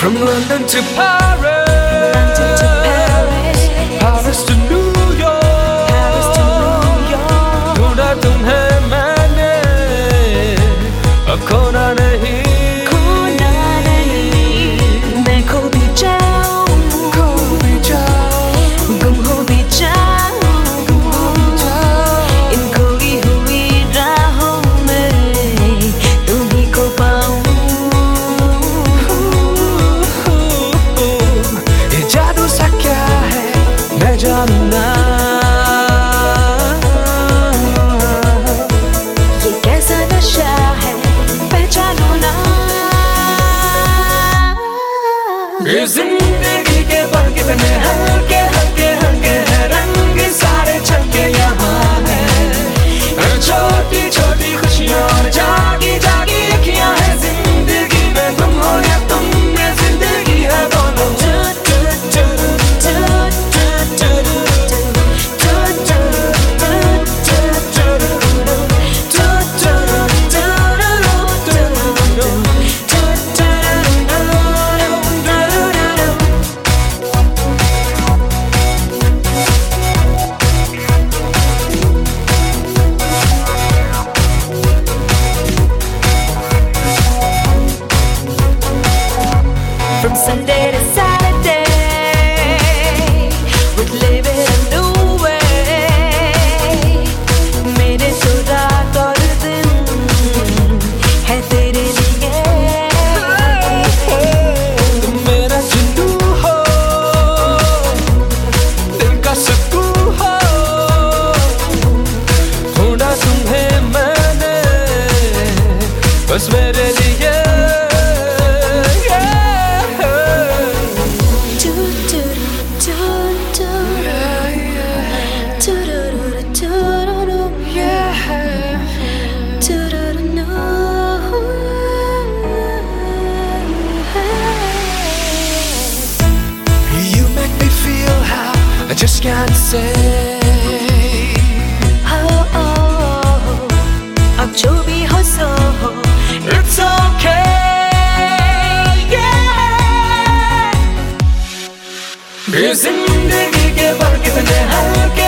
From London to Paris, London to Paris, Paris to New York, Paris to New York. ढूंढा तुम्हें मैंने, अब खोना नहीं, खोना नहीं। मैं खो भी जाऊं, खो भी जाऊं, गुम हो भी जाऊं, गुम हो भी जाऊं। इन खोई हुई राहों में तुम्हीं को पाऊं। ये जादू सा क्या है मैं जानू ना, ये कैसा नशा है पहचानो ना। ये जिंदगी के पल कितने हल्के हल्के हल्के हैं, रंग सारे छलके यहाँ हैं, छोटी छोटी खुशियाँ और जागी जागी अखियाँ हैं। जिंदगी में तुम हो या तुम में जिंदगी है दोनों। From Sunday to Saturday, we'd live it a new way. मेरे तो रात और दिन है तेरे लिए। तुम मेरा जुनू हो, दिल का सुकून हो, ढूंढा तुम्हें मैंने बस मेरे लिए। You make me feel how I just can't say. अब जो भी हो सो हो, It's okay, yeah. ये जिंदगी के पल कितने हल्के